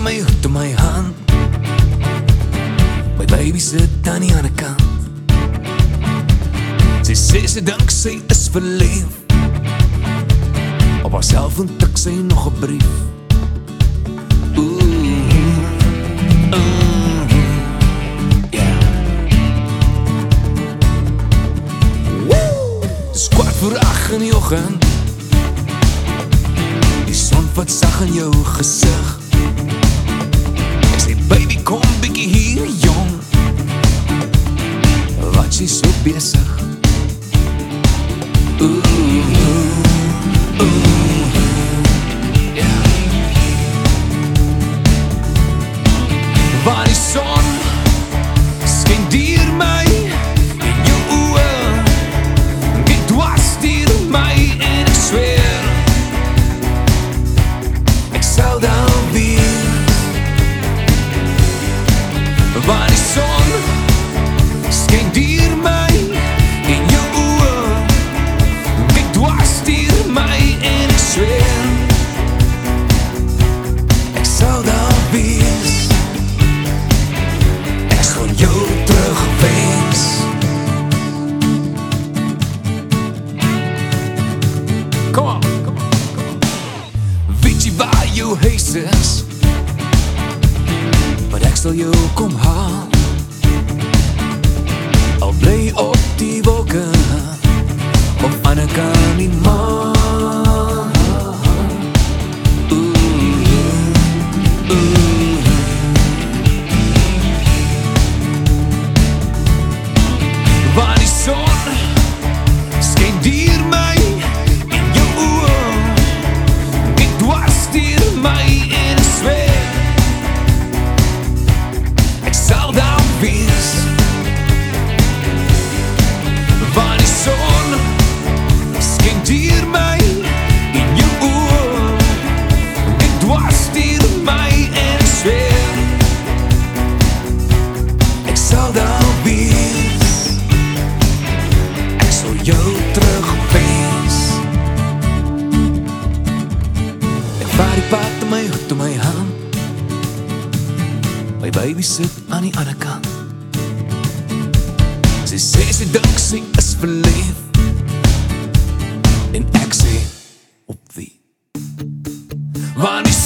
my hoed in my hand. My baby sit aan die ander kant. Sy sê sy dink sy is verlief. Op haarself ontdek sy nog 'n brief. Dis 7:15 in die oggend. Die son vat sag in jou gesig. Ek sê baby kom bietjie hier jong. Wat jy so besig. Waar die son skyn deur my en jou oë kyk dwars deur my en ek sweer ek sal dan wees. Waar die son skyn deur my en jou oë kyk dwars deur my en ek sweer ek sal dan wees. Jou terugwens. Kom on. Weet jy waar jou huis is? Maar ek sal jou kom haal. Al bly op die wolke of aan 'n kant die maan. Waar die son skyn deur my en jou oë kyk dwars deur my en ek sweer ek sal daar wees. Waar die son skyn deur my en jou oë kyk dwars deur my en ek sweer ek sal daar wees. Jou terugwens. Ek vaar die pad in my hoed in my hand. My baby sit aan die ander kant. Sy sê sy dink sy is verlief. En ek sê op wie? Waar die